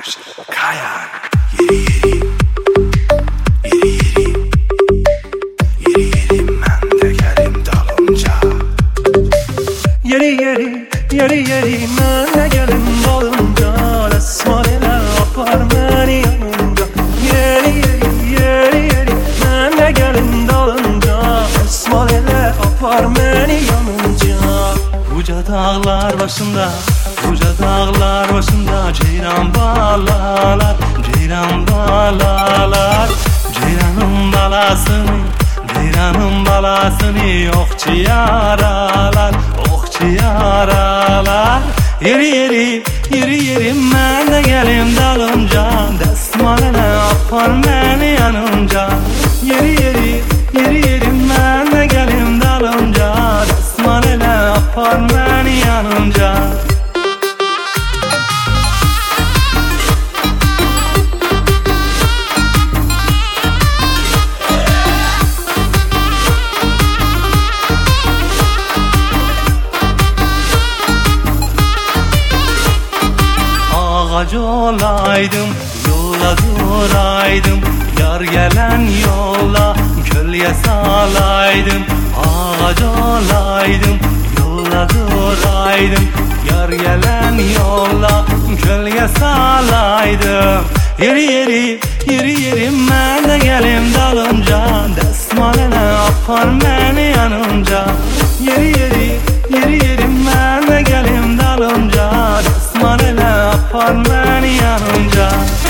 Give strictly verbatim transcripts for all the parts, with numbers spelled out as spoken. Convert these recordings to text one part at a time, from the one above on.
Kayaş, kayan, yeri yeri, yeri yeri, yeri yeri, mən də gəlim dalınca. Yeri yeri, yeri yeri, mən də gəlim dalınca. Dəsmal elə apar məni yanınca. Yeri yeri, yeri yeri, mən də gəlim dalınca. Dəsmal elə apar məni yanınca. Uca dağlar başında, uca dağlar başında ceyran balalar, ceyran balalar. Ceyranın balasını, ceyranın balasını okçu yaralar, okçu yaralar. Yeri yeri, yeri yeri, mən də gəlim dalınca. Dəsmal elə apar məni yanınca. Yeri yeri, yeri yeri, mən də gəlim dalınca. Dəsmal elə apar məni yanınca. Ağac olaydım, yola duraydım. Yar gelen yola gölge salaydım. Ağac olaydım, yola duraydım. Yar gelen yola gölge salaydım. Yeri yeri, yeri yeri, mən də gəlim dalınca. Dəsmal elə apar məni yanınca. Yeri yeri, yeri yeri, mən də gəlim dalınca. Dəsmal elə apar məni yanınca.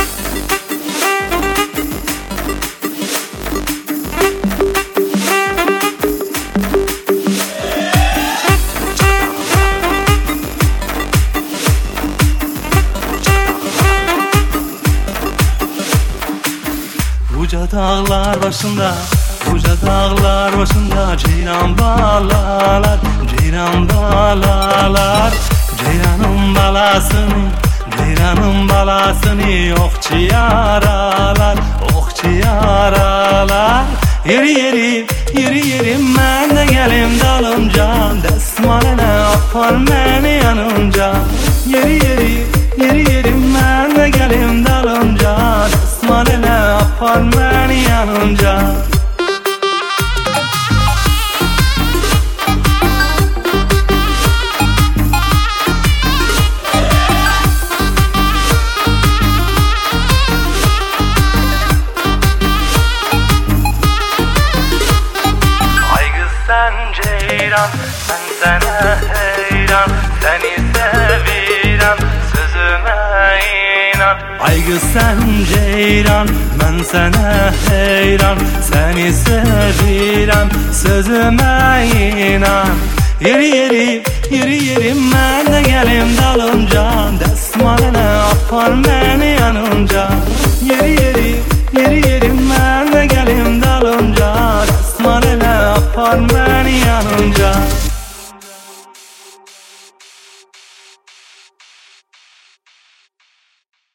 Uca dağlar başında, uca dağlar başında ceyran balalar, ceyran balalar. Ceyranın balasını, ceyranın balasını okçu yaralar, okçu yaralar. Yeri yeri, yeri yeri, mən də gəlim dalınca. Dəsmal elə apar məni yanınca. Yeri yeri, yeri yeri, mən də gəlim dalınca. Dəsmal elə apar məni yanınca. Sen ceyran, ben sana heyran. Seni sevirəm, sözüme inan. Ay kız sen ceyran, ben sana heyran. Seni sevirəm, sözüme inan. Yeri yeri, yeri yeri, mən də gəlim dalınca. Dəsmal elə apar məni yanınca. Yeri yeri, yeri yeri, mən də gəlim dalınca. Dəsmal elə apar məni yanınca.